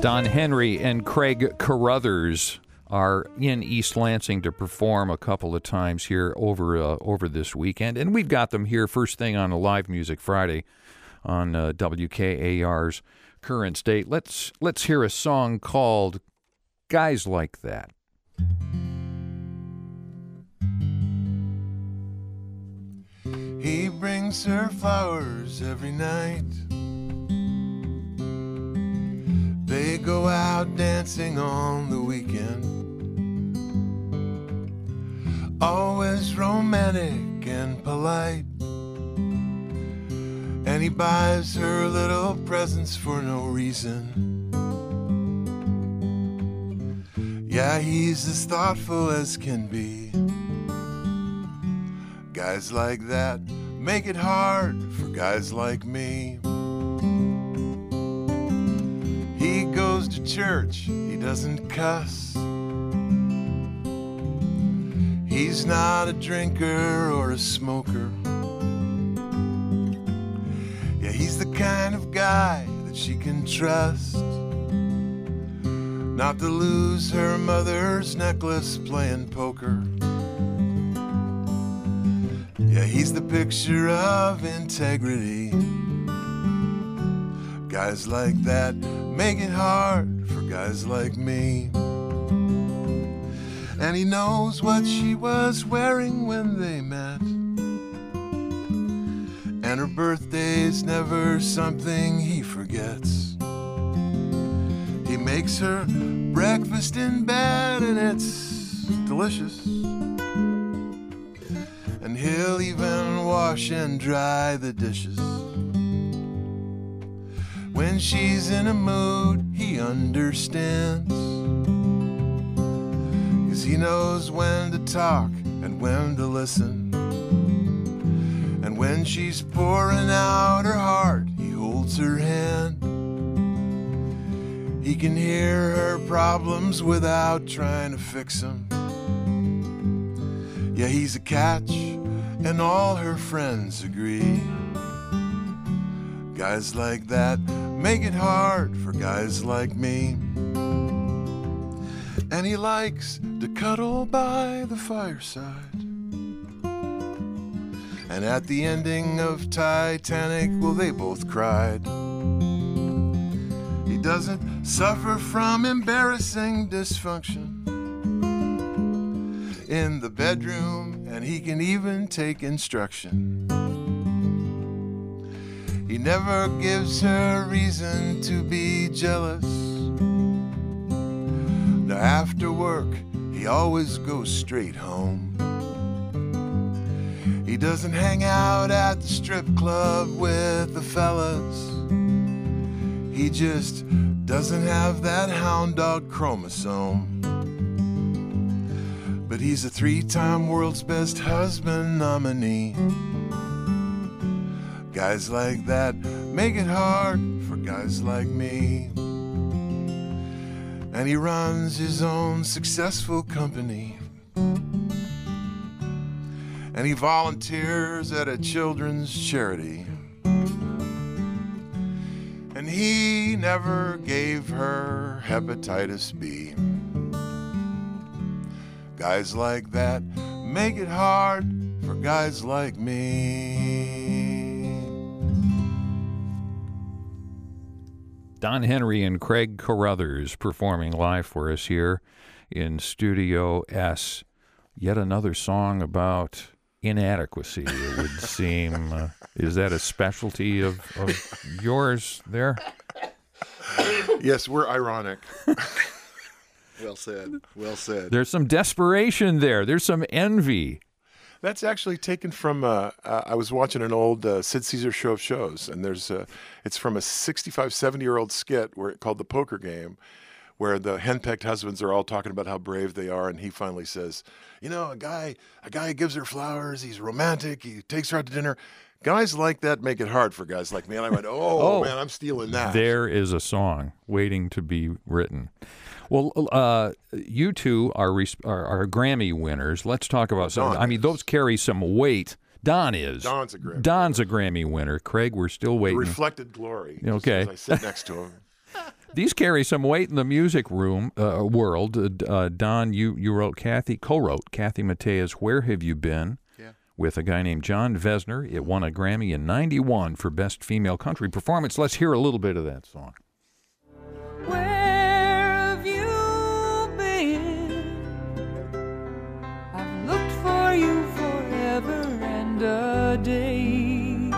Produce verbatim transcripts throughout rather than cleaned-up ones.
Don Henry and Craig Carruthers are in East Lansing to perform a couple of times here over uh, over this weekend, and we've got them here first thing on a Live Music Friday on uh, W K A R's Current State. Let's let's hear a song called "Guys Like That." He brings her flowers every night. They go out dancing on the weekend. Always romantic and polite. And he buys her little presents for no reason. Yeah, he's as thoughtful as can be. Guys like that make it hard for guys like me. He goes to church, he doesn't cuss. He's not a drinker or a smoker. Yeah, he's the kind of guy that she can trust. Not to lose her mother's necklace playing poker. Yeah, he's the picture of integrity. Guys like that make it hard for guys like me. And he knows what she was wearing when they met. And her birthday's never something he forgets. He makes her breakfast in bed and it's delicious. And he'll even wash and dry the dishes. When she's in a mood, he understands. 'Cause he knows when to talk and when to listen. And when she's pouring out her heart, he holds her hand. He can hear her problems without trying to fix them. Yeah, he's a catch, and all her friends agree. Guys like that make it hard for guys like me. And he likes to cuddle by the fireside. And at the ending of Titanic, well, they both cried. He doesn't suffer from embarrassing dysfunction in the bedroom, and he can even take instruction. He never gives her reason to be jealous. Now after work, he always goes straight home. He doesn't hang out at the strip club with the fellas. He just doesn't have that hound dog chromosome. But he's a three-time world's best husband nominee. Guys like that make it hard for guys like me. And he runs his own successful company. And he volunteers at a children's charity. And he never gave her hepatitis B. Guys like that make it hard for guys like me. Don Henry and Craig Carruthers performing live for us here in Studio S. Yet another song about inadequacy, it would seem. Uh, is that a specialty of, of yours there? Yes, we're ironic. Well said. Well said. There's some desperation there. There's some envy. That's actually taken from, uh, uh, I was watching an old uh, Sid Caesar show of shows, and there's a, it's from a sixty-five, seventy-year-old skit where called The Poker Game, where the henpecked husbands are all talking about how brave they are, and he finally says, you know, a guy, a guy gives her flowers, he's romantic, he takes her out to dinner. Guys like that make it hard for guys like me. And I went, oh, oh man, I'm stealing that. There is a song waiting to be written. Well, uh, you two are, are are Grammy winners. Let's talk about some. I mean, those carry some weight. Don is. Don's a Grammy. Don's a Grammy winner. Craig, we're still waiting. The reflected glory. Okay. As I sit next to him. These carry some weight in the music room uh, world. Uh, Don, you, you wrote Kathy, co-wrote Kathy Mattea's Where Have You Been? Yeah. With a guy named John Vesner. It won a Grammy in ninety-one for Best Female Country Performance. Let's hear a little bit of that song. Where have you been? I've looked for you forever and a day.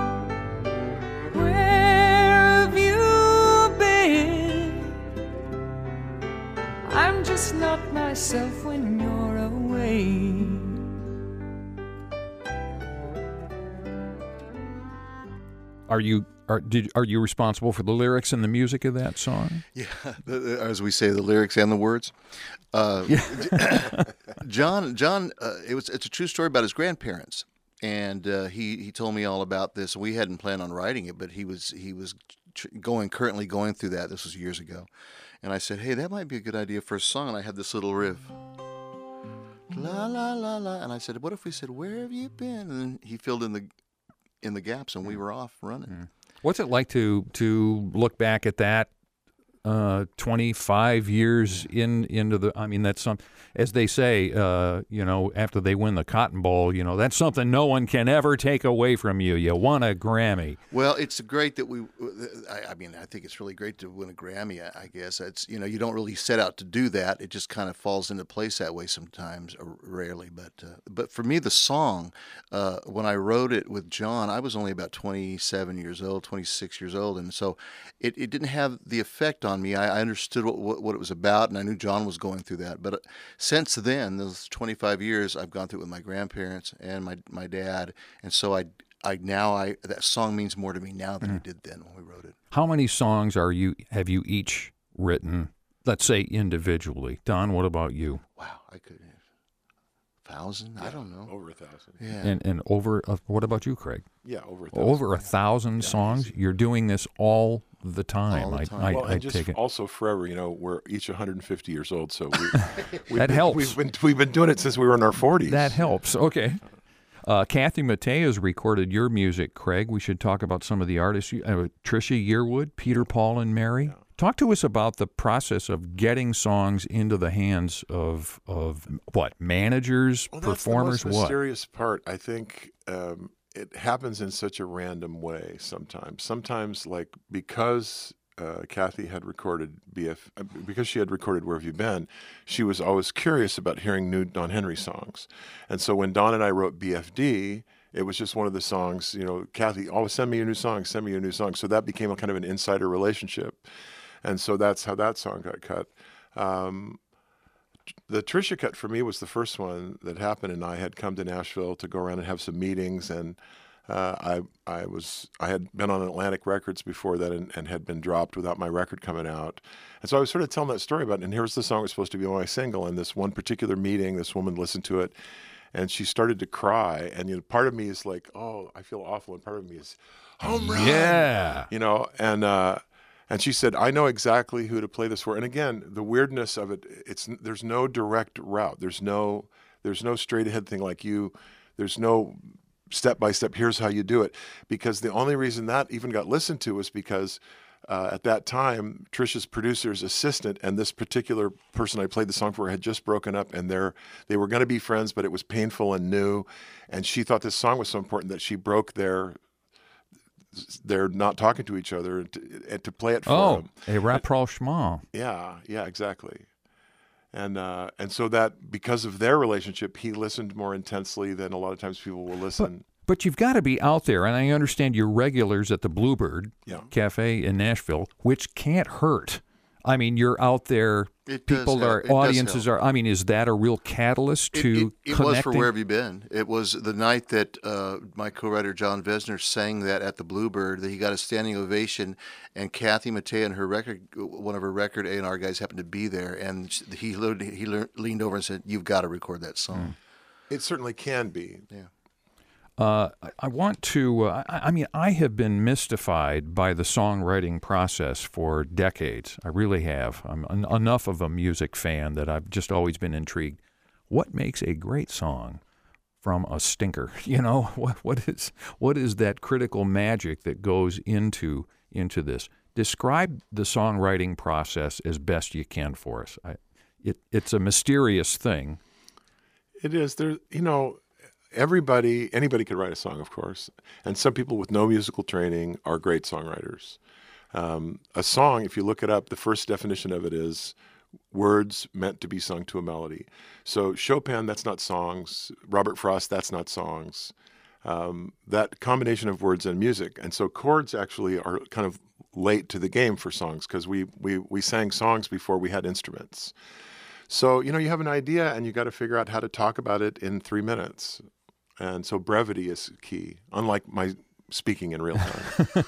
I'm just not myself when you're away. Are you are did are you responsible for the lyrics and the music of that song? Yeah, as we say, the lyrics and the words. Uh, yeah. John, John, uh, it was it's a true story about his grandparents, and uh, he he told me all about this. We hadn't planned on writing it, but he was he was going currently going through that. This was years ago. And I said, hey, that might be a good idea for a song. And I had this little riff. La, la, la, la. And I said, what if we said, where have you been? And then he filled in the in the gaps, and we were off running. Mm. What's it like to to look back at that uh, twenty-five years in into the, I mean, that's some, as they say, uh, you know, after they win the Cotton Bowl, you know, that's something no one can ever take away from you. You won a Grammy. Well, it's great that we, I, I mean, I think it's really great to win a Grammy, I, I guess. It's, you know, you don't really set out to do that. It just kind of falls into place that way sometimes, or rarely. But uh, but for me, the song, uh, when I wrote it with John, I was only about twenty-seven years old, twenty-six years old. And so it, it didn't have the effect on me. I, I understood what, what, what it was about, and I knew John was going through that. But since then, those twenty-five years, I've gone through it with my grandparents and my my dad. And so I, I now, I that song means more to me now than mm. it did then when we wrote it. How many songs are you have you each written, let's say individually? Don, what about you? Wow, I could have a thousand? Yeah, I don't know. Over a thousand. Yeah. And and over, uh, what about you, Craig? Yeah, over a thousand. Over a thousand yeah, songs? You're doing this all the time. All the time. I, I, well, I and just take it. also forever, you know, we're each one hundred fifty years old, so we, we've that been, helps. We've been, we've been doing it since we were in our forties. That helps. Okay. Uh, Kathy Mattea's recorded your music, Craig. We should talk about some of the artists. Uh, Trisha Yearwood, Peter, Paul, and Mary. Yeah. Talk to us about the process of getting songs into the hands of of what, managers, well, performers, that's the most what? mysterious part. I think um, it happens in such a random way sometimes. Sometimes, like, because uh, Kathy had recorded B F, because she had recorded Where Have You Been, she was always curious about hearing new Don Henry songs. And so when Don and I wrote B F D, it was just one of the songs, you know, Kathy, always send me your new song, send me your new song. So that became a kind of an insider relationship. And so that's how that song got cut. Um, the Trisha cut for me was the first one that happened, and I had come to Nashville to go around and have some meetings, and uh, I I was I had been on Atlantic Records before that and, and had been dropped without my record coming out. And so I was sort of telling that story about it, and here's the song that was supposed to be my single, and this one particular meeting, this woman listened to it, and she started to cry, and you know, part of me is like, oh, I feel awful, and part of me is, home run! Yeah. You know, and uh, and she said, I know exactly who to play this for. And again, the weirdness of it, it's there's no direct route. There's no there's no straight ahead thing like you. There's no step by step, here's how you do it. Because the only reason that even got listened to was because uh, at that time, Trisha's producer's assistant and this particular person I played the song for had just broken up, and they're, they were going to be friends, but it was painful and new. And she thought this song was so important that she broke their they're not talking to each other and to, and to play it for oh, them. a rapprochement. Yeah, yeah, exactly. And uh, and so that because of their relationship, he listened more intensely than a lot of times people will listen. But, but you've got to be out there, and I understand you're regulars at the Bluebird yeah. Cafe in Nashville, which can't hurt. I mean, you're out there. It people does are help. It audiences are. I mean, is that a real catalyst to it, it, it connecting? was for Where Have You Been? It was the night that uh, my co-writer John Vesner sang that at the Bluebird. That he got a standing ovation, and Kathy Mattea and her record, one of her record A and R guys, happened to be there, and he he leaned over and said, "You've got to record that song." It certainly can be. Yeah. Uh, I want to, uh, I, I mean, I have been mystified by the songwriting process for decades. I really have. I'm en- enough of a music fan that I've just always been intrigued. What makes a great song from a stinker? You know, what what is what is that critical magic that goes into into this? describe the songwriting process as best you can for us. I, it, it's a mysterious thing. It is. There, you know, everybody, anybody could write a song, of course. And some people with no musical training are great songwriters. Um, a song, if you look it up, the first definition of it is words meant to be sung to a melody. So Chopin, that's not songs. Robert Frost, that's not songs. Um, that combination of words and music. And so chords actually are kind of late to the game for songs because we, we, we sang songs before we had instruments. So, you know, you have an idea and you got to figure out how to talk about it in three minutes. And so brevity is key, unlike my speaking in real time.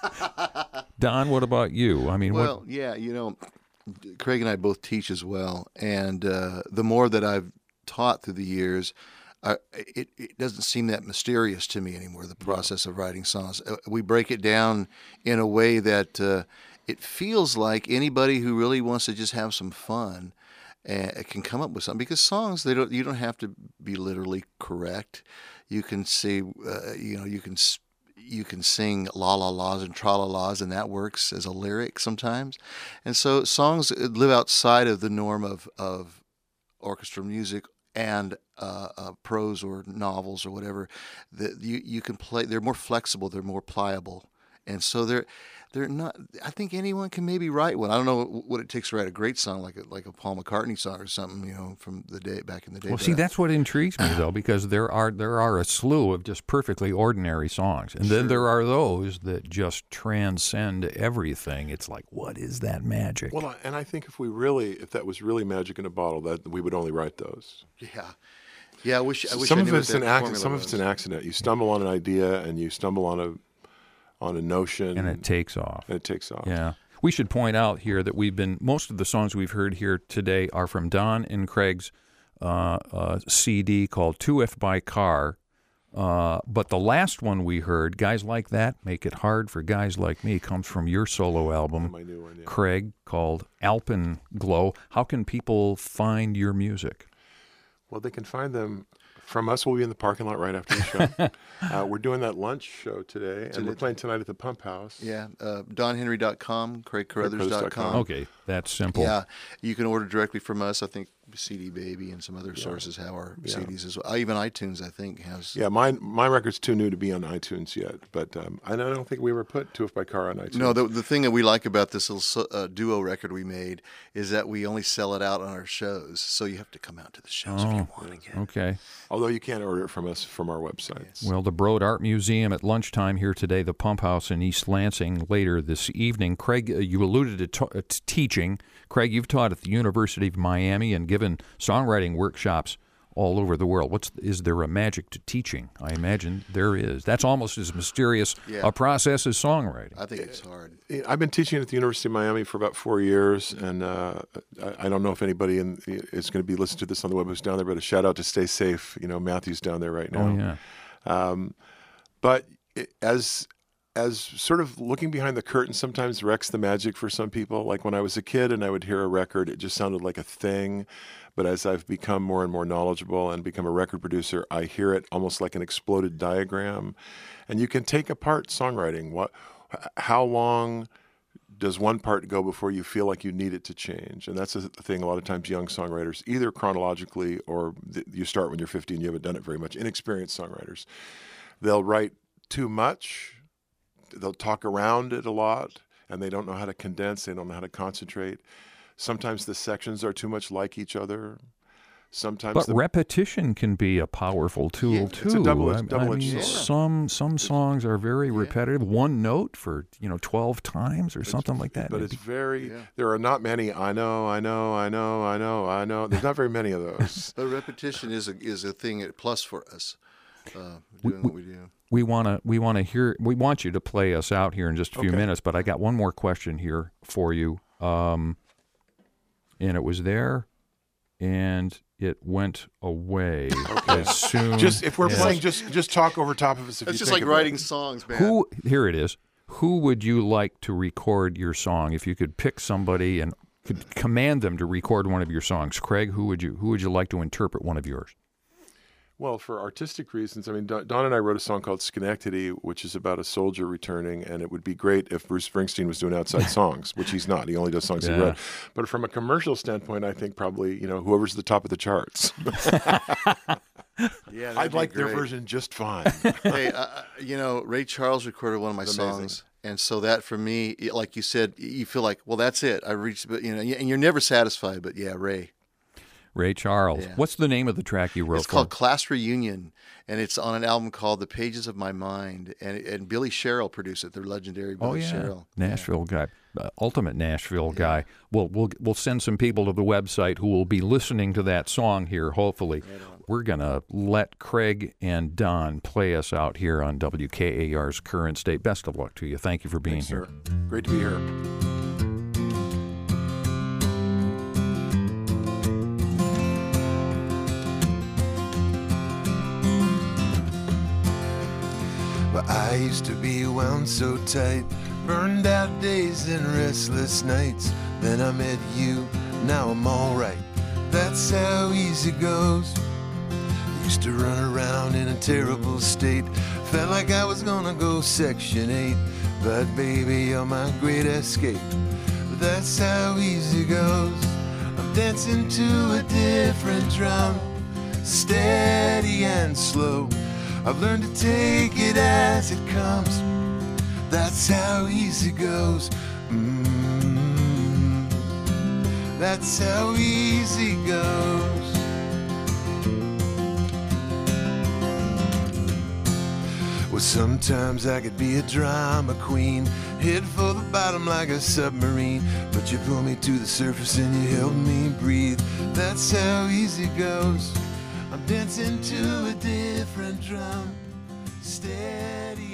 Don, what about you? I mean, well, what... yeah, you know, Craig and I both teach as well. And uh, the more that I've taught through the years, I, it, it doesn't seem that mysterious to me anymore, the process of writing songs. We break it down in a way that uh, it feels like anybody who really wants to just have some fun uh, can come up with something. Because songs, they don't, you don't have to be literally correct. You can say, uh, you know, you can you can sing la la la's and tra la la's, and that works as a lyric sometimes. And so songs live outside of the norm of of orchestral music and uh, uh, prose or novels or whatever. That you you can play. They're more flexible. They're more pliable, and so they're they're not. I think anyone can maybe write one. I don't know what it takes to write a great song like a, like a Paul McCartney song or something, you know, from the day back in the day. Well, but see, I, that's what intrigues me though, because there are there are a slew of just perfectly ordinary songs, and Sure. then there are those that just transcend everything. It's like, what is that magic? Well, I- and I think if we really, if that was really magic in a bottle, that we would only write those. yeah, yeah. I wish I wish some I of knew what it's that an accident. formula Some of it's was. an accident. You stumble on an idea and you stumble on a on a notion, And it takes off. and it takes off. Yeah. We should point out here that we've been, most of the songs we've heard here today are from Don and Craig's uh, uh, C D called Two If by Car. Uh, but the last one we heard, Guys Like That Make It Hard for Guys Like Me, comes from your solo album, My new one, yeah. Craig, called Alpenglow. How can people find your music? Well, they can find them from us. We'll be in the parking lot right after the show. uh, we're doing that lunch show today, and we're playing tonight at the Pump House. Yeah, uh, don henry dot com, craig carruthers dot com. Okay, that's simple. Yeah, you can order directly from us. I think C D Baby and some other sources have our Yeah. C Ds as well. Even iTunes, I think, has. Yeah, my my record's too new to be on iTunes yet, but um, I don't think we ever put Two If by Car on iTunes. No, the the thing that we like about this little so- uh, duo record we made is that we only sell it out on our shows, so you have to come out to the shows if you want to get it. Okay. Although you can't order it from us from our websites. Well, the Broad Art Museum at lunchtime here today, the Pump House in East Lansing later this evening. Craig, uh, you alluded to, ta- uh, to teaching. Craig, you've taught at the University of Miami and given songwriting workshops all over the world. What's is there a magic to teaching? I imagine there is. That's almost as mysterious Yeah. a process as songwriting. I think it's hard. I've been teaching at the University of Miami for about four years, and uh, I, I don't know if anybody in, is going to be listening to this on the web who's down there, but a shout out to Stay Safe. You know, Matthew's down there right now. Oh, yeah. Um, but it, as as sort of looking behind the curtain sometimes wrecks the magic for some people. Like when I was a kid and I would hear a record, it just sounded like a thing. But as I've become more and more knowledgeable and become a record producer, I hear it almost like an exploded diagram. And you can take apart songwriting. What, how long does one part go before you feel like you need it to change? And that's a thing a lot of times young songwriters, either chronologically or th- you start when you're fifteen, you haven't done it very much, inexperienced songwriters. They'll write too much, they'll talk around it a lot, and they don't know how to condense, they don't know how to concentrate. Sometimes the sections are too much like each other. Sometimes But the, repetition can be a powerful tool Yeah, too. it's a double-edged- I- I double-edged mean, sword. some some songs are very repetitive. One note for you know twelve times or something like that. but It'd it's be- very, Yeah. there are not many, I know, I know, I know, I know, I know. There's not very many of those. But repetition is a is a thing, a plus for us, uh, doing what we do. we want to we want to hear we want you to play us out here in just a few Okay. minutes, but I got one more question here for you. Um, and it was there, and it went away as soon. Just if we're as- playing, just just talk over top of us. If It's you just think like of it. writing songs, man. Who here it is. Who would you like to record your song? If you could pick somebody and could command them to record one of your songs, Craig, who would you who would you like to interpret one of yours? Well, for artistic reasons, I mean, Don Don and I wrote a song called Schenectady, which is about a soldier returning, and it would be great if Bruce Springsteen was doing outside songs, which he's not. He only does songs Yeah. he wrote. But from a commercial standpoint, I think probably, you know, whoever's at the top of the charts. Yeah, that'd I'd be like their great. version just fine. Hey, uh, you know, Ray Charles recorded one of my It's amazing. songs, and so that for me, it- like you said, you feel like, well, that's it. I reached, but you know, and you're never satisfied. But yeah, Ray. Ray Charles. Yeah. What's the name of the track you wrote It's for called him? Class Reunion, and it's on an album called The Pages of My Mind, and and Billy Sherrill produced it. The legendary Billy Oh yeah, Sherrill. Nashville guy, uh, ultimate Nashville guy. We'll we'll we'll send some people to the website who will be listening to that song here. Hopefully, we're gonna let Craig and Don play us out here on W K A R's Current State. Best of luck to you. Thank you for being Thanks, here. sir. Great to be here. But I used to be wound so tight, burned out days and restless nights. Then I met you, now I'm alright. That's how easy it goes. I used to run around in a terrible state, felt like I was gonna go Section eight. But baby, you're my great escape. But that's how easy it goes. I'm dancing to a different drum, steady and slow. I've learned to take it as it comes. That's how easy it goes. Mm, that's how easy it goes. Well, sometimes I could be a drama queen, head for the bottom like a submarine. But you pull me to the surface and you help me breathe. That's how easy it goes. I'm dancing to a different drum, steady